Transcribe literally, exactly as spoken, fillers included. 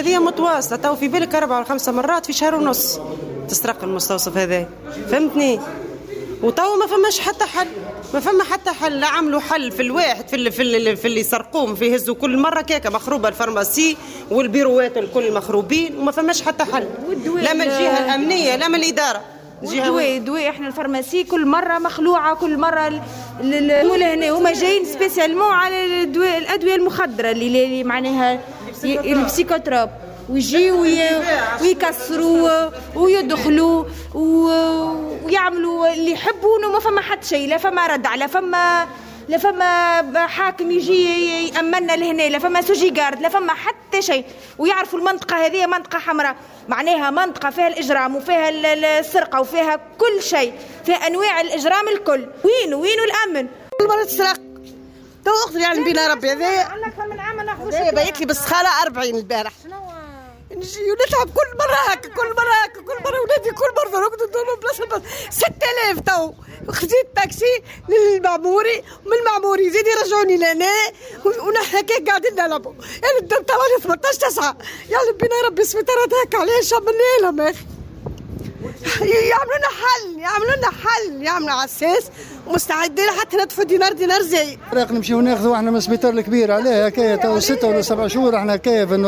هذه متواصله، تو في بالك اربع ولا خمسه مرات في شهر ونص تسرق المستوصف هذا، فهمتني؟ وتو ما فماش حتى حل، ما فما حتى حل. لا عملوا حل في الواحد في اللي في اللي, في اللي سرقوهم في هزوا كل مره كيكه مخروبه الفارماسي والبيروات الكل مخروبين وما فماش حتى حل، لا من الجهه الامنيه لا من الاداره. الدواء الدواء احنا الفارماسي كل مره مخلوعه، كل مره هنا هما جايين سبيسيالمون على الدواء الادويه المخدره اللي معناها البسيكوتروب، ويجيو ويكسروا ويدخلوا ويعملوا اللي يحبوا وما فما حتى شيء، لا فما ردع، لا فما لا فما حاكم يجي يأمننا لهنا، لا فما سوجي جارد، لا فما حتى شيء. ويعرفوا المنطقة هذه منطقة حمراء، معناها منطقة فيها الإجرام وفيها السرقة وفيها كل شيء، فيها أنواع الإجرام الكل. وينو وينو الأمن؟ كل مرة تسرق. تو أختي يعني بينا ربي هذا. عندنا أكثر من عام ما ناخذوش. بايت لي بالسخالة أربعين البارح. نجي ونتعب كل مرة هكا، كل مرة هكا، كل مرة ولادي كل مرة نرقدوا ندوروا بلاصة ستة آلاف. تو خديت تاكسي للمعموري ومن المعموري زيد يرجعوني لهنا ونحن هكاك قاعدين نلعبوا. يعني الدم تاعي ثمنطاش تسعة، يعني بينا ربي سبيطارات هكا علاش عملنا لهم يا أخي؟ يعملوا لنا حل، يعملوا لنا حل، يعملوا على الساس ومستعدين حتى ندفعوا دينار دينار زايد. نمشيو ناخذوا احنا من السبيطار الكبير عليه هكايا تو ستة ولا سبع شهور احنا هكايا.